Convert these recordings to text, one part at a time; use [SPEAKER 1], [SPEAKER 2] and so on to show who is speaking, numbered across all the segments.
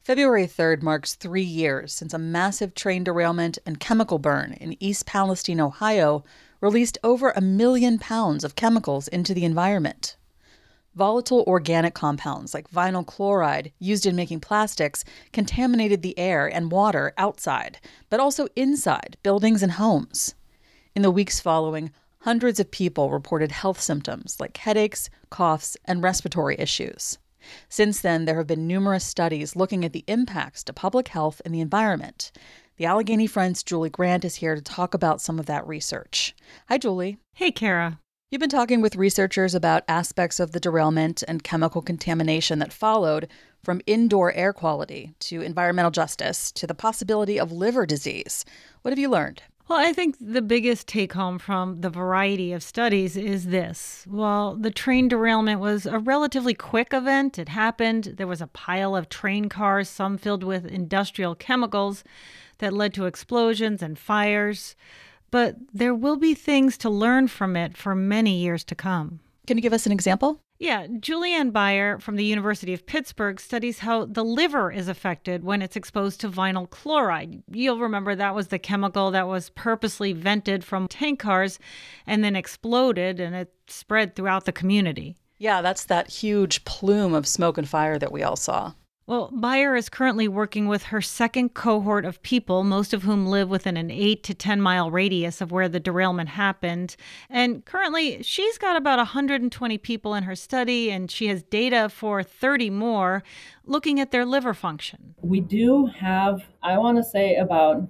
[SPEAKER 1] February 3rd marks 3 years since a massive train derailment and chemical burn in East Palestine, Ohio, released over 1 million pounds of chemicals into the environment. Volatile organic compounds like vinyl chloride used in making plastics contaminated the air and water outside, but also inside buildings and homes. In the weeks following, hundreds of people reported health symptoms like headaches, coughs, and respiratory issues. Since then, there have been numerous studies looking at the impacts to public health and the environment. The Allegheny Friends' Julie Grant is here to talk about some of that research. Hi, Julie.
[SPEAKER 2] Hey, Kara.
[SPEAKER 1] You've been talking with researchers about aspects of the derailment and chemical contamination that followed, from indoor air quality to environmental justice to the possibility of liver disease. What have you learned?
[SPEAKER 2] Well, I think the biggest take-home from the variety of studies is this. While the train derailment was a relatively quick event, it happened, there was a pile of train cars, some filled with industrial chemicals that led to explosions and fires. But there will be things to learn from it for many years to come.
[SPEAKER 1] Can you give us an example?
[SPEAKER 2] Yeah, Julianne Beyer from the University of Pittsburgh studies how the liver is affected when it's exposed to vinyl chloride. You'll remember that was the chemical that was purposely vented from tank cars and then exploded, and it spread throughout the community.
[SPEAKER 1] Yeah, that's that huge plume of smoke and fire that we all saw.
[SPEAKER 2] Well, Beyer is currently working with her second cohort of people, most of whom live within an 8 to 10 mile radius of where the derailment happened. And currently, she's got about 120 people in her study, and she has data for 30 more looking at their liver function.
[SPEAKER 3] We do have, I want to say, about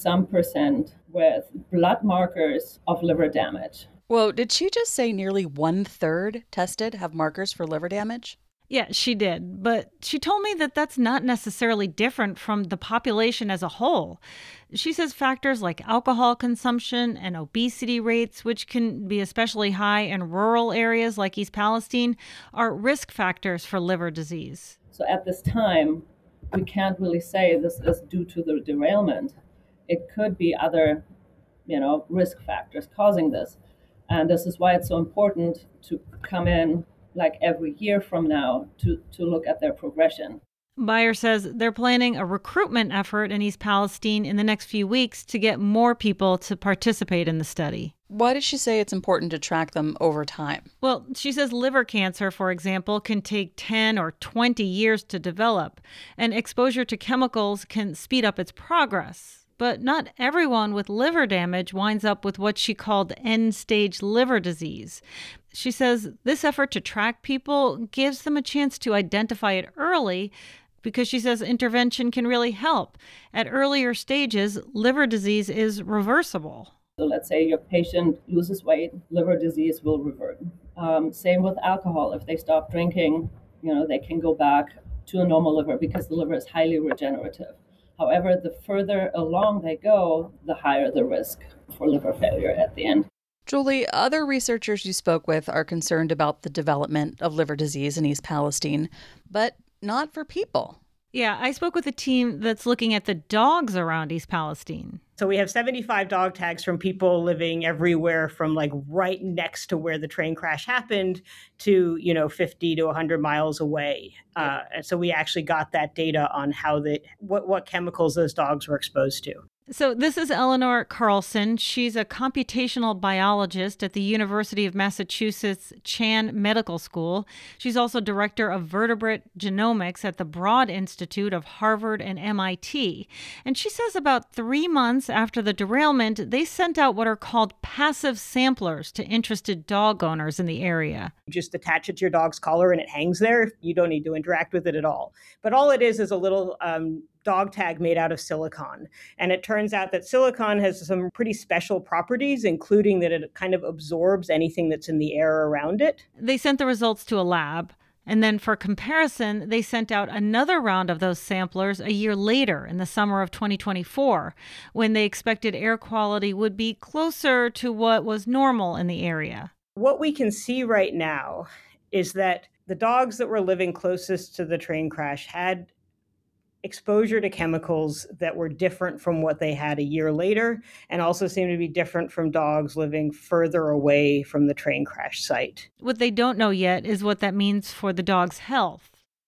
[SPEAKER 3] 30% with blood markers of liver damage.
[SPEAKER 1] Whoa, did she just say nearly 1/3 tested have markers for liver damage?
[SPEAKER 2] Yeah, she did. But she told me that that's not necessarily different from the population as a whole. She says factors like alcohol consumption and obesity rates, which can be especially high in rural areas like East Palestine, are risk factors for liver disease.
[SPEAKER 3] So at this time, we can't really say this is due to the derailment. It could be other, risk factors causing this. And this is why it's so important to come in like every year from now to look at their progression.
[SPEAKER 2] Beyer says they're planning a recruitment effort in East Palestine in the next few weeks to get more people to participate in the study.
[SPEAKER 1] Why does she say it's important to track them over time?
[SPEAKER 2] Well, she says liver cancer, for example, can take 10 or 20 years to develop, and exposure to chemicals can speed up its progress. But not everyone with liver damage winds up with what she called end-stage liver disease. She says this effort to track people gives them a chance to identify it early because she says intervention can really help. At earlier stages, liver disease is reversible.
[SPEAKER 3] So let's say your patient loses weight, liver disease will revert. Same with alcohol. If they stop drinking, they can go back to a normal liver because the liver is highly regenerative. However, the further along they go, the higher the risk for liver failure at the end.
[SPEAKER 1] Julie, other researchers you spoke with are concerned about the development of liver disease in East Palestine, but not for people.
[SPEAKER 2] Yeah, I spoke with a team that's looking at the dogs around East Palestine.
[SPEAKER 4] So we have 75 dog tags from people living everywhere from like right next to where the train crash happened to, 50 to 100 miles away. And so we actually got that data on how what chemicals those dogs were exposed to.
[SPEAKER 2] So this is Eleanor Carlson. She's a computational biologist at the University of Massachusetts Chan Medical School. She's also director of vertebrate genomics at the Broad Institute of Harvard and MIT. And she says about 3 months after the derailment, they sent out what are called passive samplers to interested dog owners in the area.
[SPEAKER 4] You just attach it to your dog's collar and it hangs there. You don't need to interact with it at all. But all it is a little dog tag made out of silicon. And it turns out that silicon has some pretty special properties, including that it kind of absorbs anything that's in the air around it.
[SPEAKER 2] They sent the results to a lab. And then for comparison, they sent out another round of those samplers a year later in the summer of 2024, when they expected air quality would be closer to what was normal in the area.
[SPEAKER 4] What we can see right now is that the dogs that were living closest to the train crash had exposure to chemicals that were different from what they had a year later, and also seem to be different from dogs living further away from the train crash site.
[SPEAKER 2] What they don't know yet is what that means for the dog's health.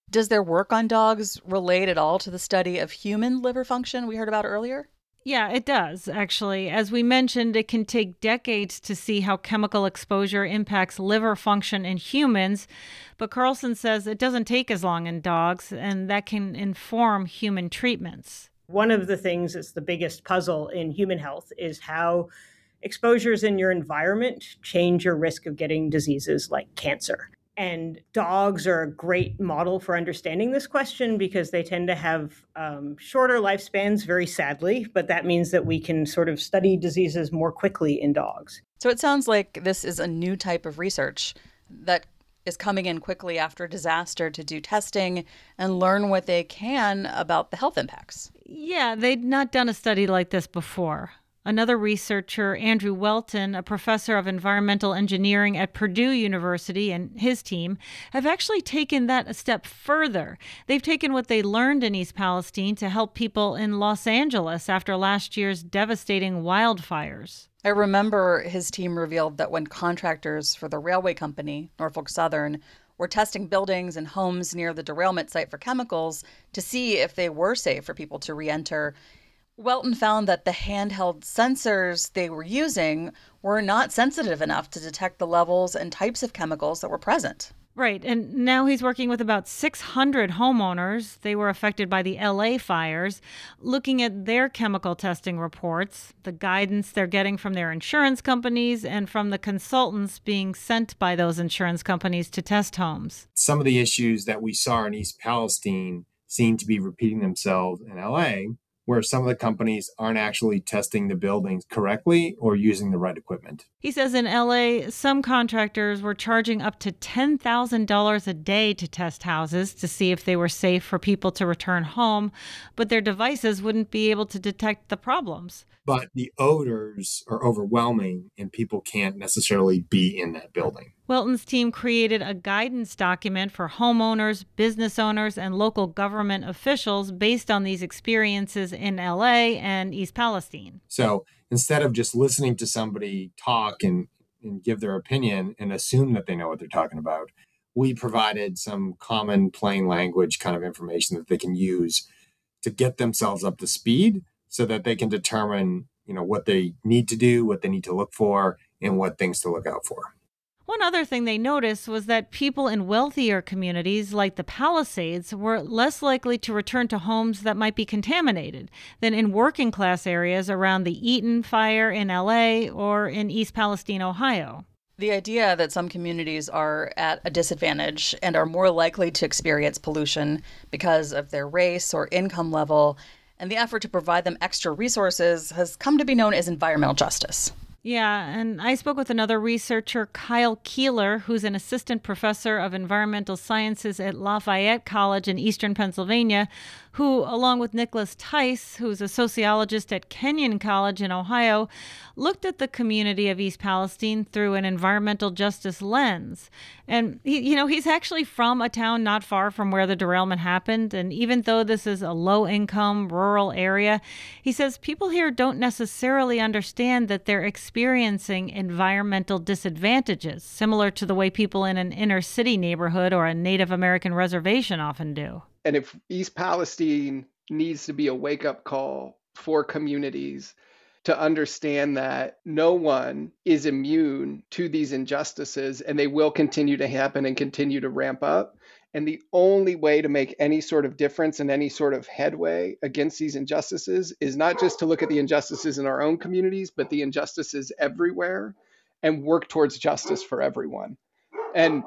[SPEAKER 1] Does their work on dogs relate at all to the study of human liver function we heard about earlier?
[SPEAKER 2] Yeah, it does, actually. As we mentioned, it can take decades to see how chemical exposure impacts liver function in humans, but Carlson says it doesn't take as long in dogs, and that can inform human treatments.
[SPEAKER 4] One of the things that's the biggest puzzle in human health is how exposures in your environment change your risk of getting diseases like cancer. And dogs are a great model for understanding this question because they tend to have shorter lifespans, very sadly, but that means that we can sort of study diseases more quickly in dogs.
[SPEAKER 1] So it sounds like this is a new type of research that is coming in quickly after disaster to do testing and learn what they can about the health impacts.
[SPEAKER 2] Yeah, they'd not done a study like this before. Another researcher, Andrew Welton, a professor of environmental engineering at Purdue University, and his team have actually taken that a step further. They've taken what they learned in East Palestine to help people in Los Angeles after last year's devastating wildfires.
[SPEAKER 1] I remember his team revealed that when contractors for the railway company, Norfolk Southern, were testing buildings and homes near the derailment site for chemicals to see if they were safe for people to re-enter, Welton found that the handheld sensors they were using were not sensitive enough to detect the levels and types of chemicals that were present.
[SPEAKER 2] Right, and now he's working with about 600 homeowners. They were affected by the LA fires, looking at their chemical testing reports, the guidance they're getting from their insurance companies, and from the consultants being sent by those insurance companies to test homes.
[SPEAKER 5] Some of the issues that we saw in East Palestine seem to be repeating themselves in LA, where some of the companies aren't actually testing the buildings correctly or using the right equipment.
[SPEAKER 2] He says in LA, some contractors were charging up to $10,000 a day to test houses to see if they were safe for people to return home, but their devices wouldn't be able to detect the problems.
[SPEAKER 5] But the odors are overwhelming and people can't necessarily be in that building.
[SPEAKER 2] Welton's team created a guidance document for homeowners, business owners, and local government officials based on these experiences in LA and East Palestine.
[SPEAKER 5] So instead of just listening to somebody talk and give their opinion and assume that they know what they're talking about, we provided some common plain language kind of information that they can use to get themselves up to speed so that they can determine, what they need to do, what they need to look for, and what things to look out for.
[SPEAKER 2] One other thing they noticed was that people in wealthier communities like the Palisades were less likely to return to homes that might be contaminated than in working class areas around the Eaton fire in LA or in East Palestine, Ohio.
[SPEAKER 1] The idea that some communities are at a disadvantage and are more likely to experience pollution because of their race or income level, and the effort to provide them extra resources has come to be known as environmental justice.
[SPEAKER 2] Yeah, and I spoke with another researcher, Kyle Keeler, who's an assistant professor of environmental sciences at Lafayette College in eastern Pennsylvania, who, along with Nicholas Tice, who's a sociologist at Kenyon College in Ohio, looked at the community of East Palestine through an environmental justice lens. And, he's actually from a town not far from where the derailment happened. And even though this is a low-income rural area, he says people here don't necessarily understand that they're experiencing environmental disadvantages, similar to the way people in an inner city neighborhood or a Native American reservation often do.
[SPEAKER 6] And if East Palestine needs to be a wake-up call for communities to understand that no one is immune to these injustices and they will continue to happen and continue to ramp up. And the only way to make any sort of difference and any sort of headway against these injustices is not just to look at the injustices in our own communities, but the injustices everywhere and work towards justice for everyone. And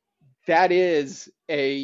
[SPEAKER 6] that is a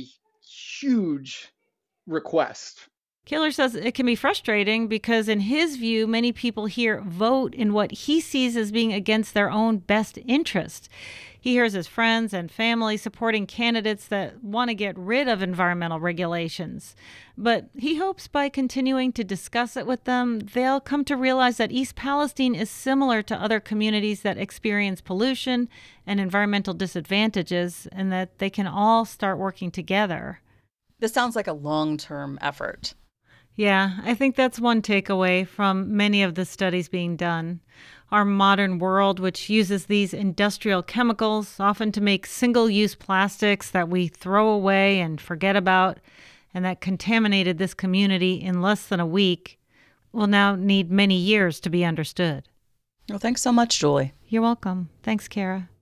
[SPEAKER 6] huge request.
[SPEAKER 2] Keeler says it can be frustrating because, in his view, many people here vote in what he sees as being against their own best interest. He hears his friends and family supporting candidates that want to get rid of environmental regulations. But he hopes by continuing to discuss it with them, they'll come to realize that East Palestine is similar to other communities that experience pollution and environmental disadvantages, and that they can all start working together.
[SPEAKER 1] This sounds like a long-term effort.
[SPEAKER 2] Yeah, I think that's one takeaway from many of the studies being done. Our modern world, which uses these industrial chemicals often to make single-use plastics that we throw away and forget about, and that contaminated this community in less than a week, will now need many years to be understood.
[SPEAKER 1] Well, thanks so much, Julie.
[SPEAKER 2] You're welcome. Thanks, Kara.